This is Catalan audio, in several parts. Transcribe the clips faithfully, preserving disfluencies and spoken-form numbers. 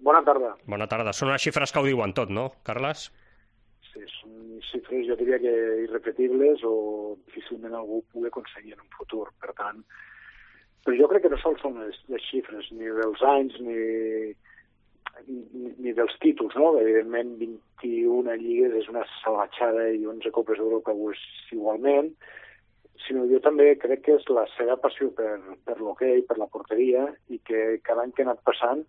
Bona tarda. Bona tarda. Són unes xifres que ho diuen tot, no, Carles? Sí, són xifres, jo diria que irrepetibles o difícilment algú pugui aconseguir en un futur. Per tant, però jo crec que no sols són les, les xifres, ni dels anys, ni, ni, ni dels títols, no? Evidentment, vint-i-una lligues és una salvatjada i onze copes d'Europa és igualment, sinó jo també crec que és la seva passió per, per l'hoquei, per la porteria, i que cada any que ha anat passant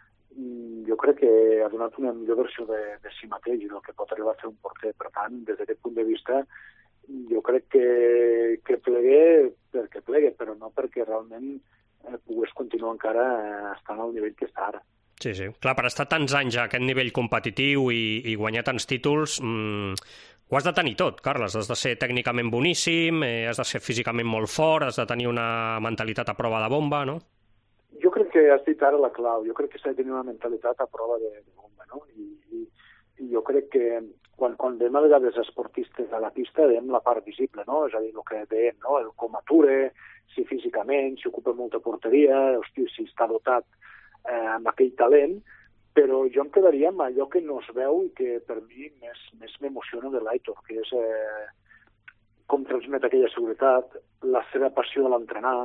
jo crec que ha donat una millor versió de, de si mateix i del que pot arribar a fer un porter. Per tant, des d'aquest punt de vista, jo crec que, que plegue perquè plegue, però no perquè realment eh, pogués continuar encara estant al nivell que està ara. Sí, sí. Clar, per estar tants anys a aquest nivell competitiu i, i guanyar tants títols, mmm, ho has de tenir tot, Carles. Has de ser tècnicament boníssim, eh, has de ser físicament molt fort, has de tenir una mentalitat a prova de bomba, no? Jo crec que has dit ara la clau. Jo crec que s'ha de tenir una mentalitat a prova de, de bomba, no? I, i, i jo crec que quan, quan veiem a vegades esportistes a la pista, veiem la part visible, no? És a dir, el que veiem, no? El com ature, si físicament, si ocupa molta porteria, hosti, si està dotat eh, amb aquell talent, però jo em quedaria amb allò que no es veu i que per mi més, més m'emociona de l'Aitor, que és eh, com transmet aquella seguretat, la seva passió de l'entrenar,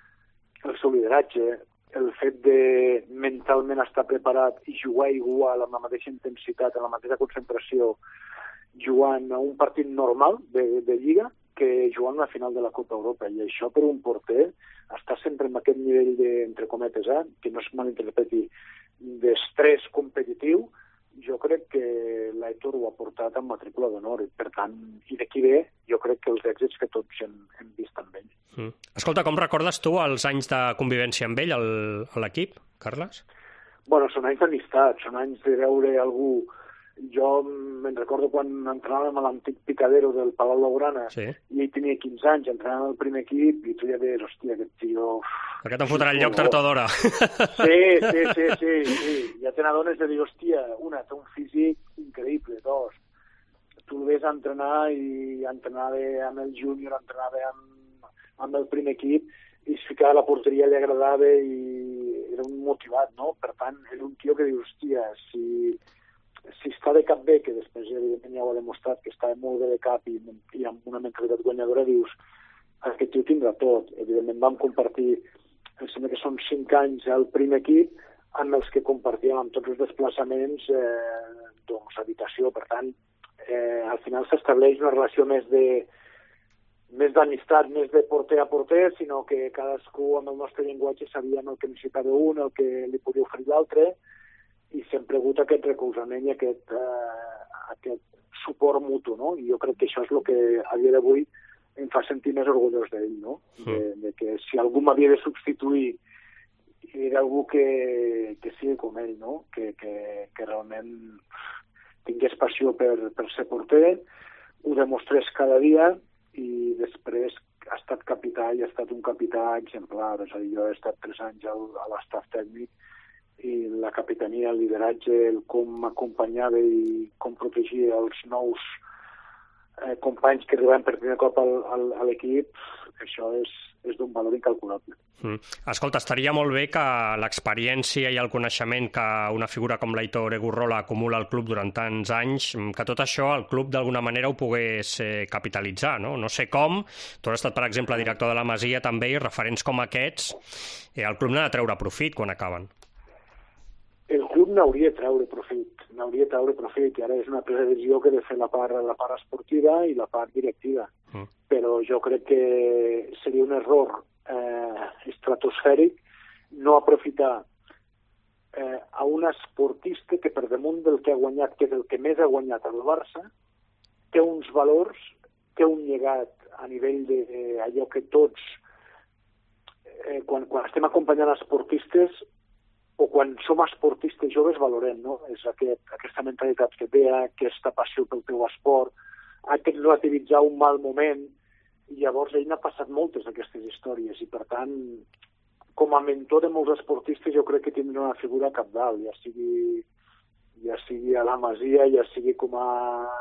el seu lideratge, el fet de mentalment estar preparat i jugar igual amb la mateixa intensitat, amb la mateixa concentració, jugant a un partit normal de, de Lliga que jugant a la final de la Copa Europa. I això per un porter està sempre en aquest nivell de, entre cometes, eh, que no es malinterpreti, d'estrès competitiu. Jo crec que l'Aitor ho ha portat amb matrícula d'honor i, per tant, i d'aquí ve, jo crec que els èxits que tots hem, hem vist amb ell. Mm. Escolta, com recordes tu els anys de convivència amb ell al, a l'equip, Carles? Bueno, són anys d'amistat, són anys de veure algú. Jo me'n recordo quan entrenàvem a l'antic picadero del Palau Blaugrana, sí, i ell tenia quinze anys, entrenant al primer equip, i tu ja deies, hòstia, aquest tio... Aquest em fotrà el lloc tard o d'hora. Sí, sí, sí, sí, sí. Ja te n'adones de dir, hòstia, una, té un físic increïble, dos. Tu el ves entrenar i entrenava amb el júnior, entrenava amb, amb el primer equip, i es ficava a la porteria, li agradava i era un motivat, no? Per tant, era un tio que diu, hòstia, si... si està de cap bé, que després evidentment ja ho ha demostrat que està molt bé de cap i, i amb una mentalitat guanyadora, dius, aquest tio tindrà tot. Evidentment vam compartir, em sembla que són cinc anys al primer equip, amb els que compartíem amb tots els desplaçaments eh, doncs, habitació. Per tant, eh, al final s'estableix una relació més de més d'amistat, més de porter a porter, sinó que cadascú amb el nostre llenguatge sabíem el que necessitava un, el que li podia oferir l'altre, i sempre ha hagut aquest recolzament i aquest, eh, aquest suport mutu, no? I jo crec que això és el que a dia d'avui em fa sentir més orgullós d'ell, no? De, de que si algú m'havia de substituir era algú que, que sigui com ell, no? Que, que, que realment tingués passió per, per ser porter, ho demostrés cada dia i després ha estat capità i ha estat un capità exemplar. És a dir, jo he estat tres anys al, a l'estaf tècnic i la capitania, el lideratge, el com m'acompanyava i com protegia els nous eh, companys que arribaven per primer cop al, al, a l'equip, això és, és d'un valor incalculable. Mm. Escolta, estaria molt bé que l'experiència i el coneixement que una figura com l'Aitor Egurrola acumula al club durant tants anys, que tot això el club d'alguna manera ho pogués eh, capitalitzar, no? No sé com, tu has estat, per exemple, director de la Masia també, i referents com aquests, eh, el club n'ha de treure profit quan acaben. El club n'hauria de treure profit, n'hauria de treure profit, i ara és una presa de decisió que ha de fer la part, la part esportiva i la part directiva. Mm. Però jo crec que seria un error eh, estratosfèric no aprofitar eh, a un esportista que per damunt del que ha guanyat, que és el que més ha guanyat al Barça, té uns valors, té un llegat a nivell d'allò que tots, eh, quan, quan estem acompanyant esportistes, o quan som esportistes joves valorem, no? És aquest, aquesta mentalitat que té, aquesta passió pel teu esport, aquest relativitzar un mal moment, i llavors ell n'ha passat moltes d'aquestes històries, i per tant, com a mentor de molts esportistes jo crec que tindrà una figura cabdal, ja sigui, ja sigui a la Masia, ja sigui com a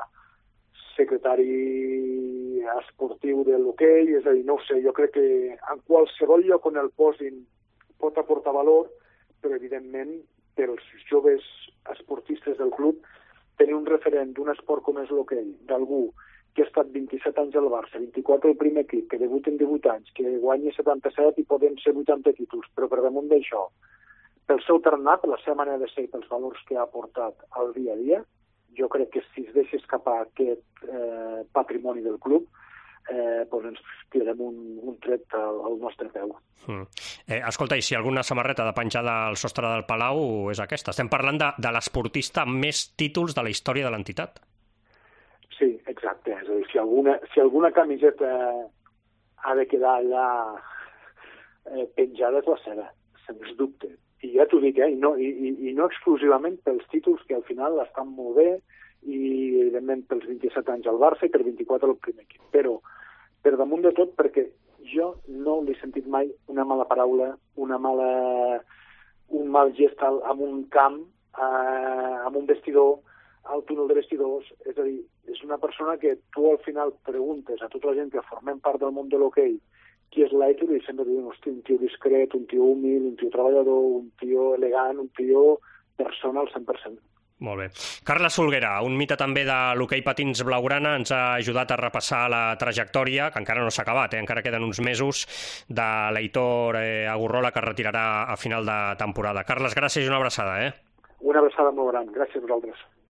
secretari esportiu de l'hoquei, és a dir, no ho sé, jo crec que en qualsevol lloc on el posin pot aportar valor, però evidentment pels joves joves esportistes del club, tenir un referent d'un esport com és l'hoquei, d'algú que ha estat vint-i-set anys al Barça, vint-i-quatre al primer equip, que debuta en divuit anys, que guanya setanta-set i poden ser vuitanta títols, però per damunt d'això, pel seu tarannà, per la seva manera de ser i pels valors que ha aportat al dia a dia, jo crec que si es deixa escapar aquest eh, patrimoni del club, eh, doncs ens tirarem un, un tret al, al nostre peu. Mm. Eh, escolta, i si alguna samarreta de penjada al sostre del Palau és aquesta? Estem parlant de, de l'esportista amb més títols de la història de l'entitat. Sí, exacte. És a dir, si alguna, si alguna camiseta ha de quedar allà eh, penjada és la seva, sens dubte. I ja t'ho dic, eh? I, no, i, i no exclusivament pels títols, que al final estan molt bé, i evidentment pels vint-i-set anys al Barça i per vint-i-quatre al primer equip. Però per damunt de tot perquè jo no li he sentit mai una mala paraula, una mala, un mal gest al, en un camp, eh, en un vestidor, al túnel de vestidors. És a dir, és una persona que tu al final preguntes a tota la gent que formem part del món de l'hoquei qui és l'Aitor i sempre diuen, hosti, un tio discret, un tio humil, un tio treballador, un tio elegant, un tio persona al cent per cent. Molt bé. Carles Folguera, un mite també de l'hoquei patins blaugrana, ens ha ajudat a repassar la trajectòria, que encara no s'ha acabat, eh? Encara queden uns mesos, de l'Aitor eh, Agurrola, que es retirarà a final de temporada. Carles, gràcies i una abraçada. Eh? Una abraçada molt gran. Gràcies a vosaltres.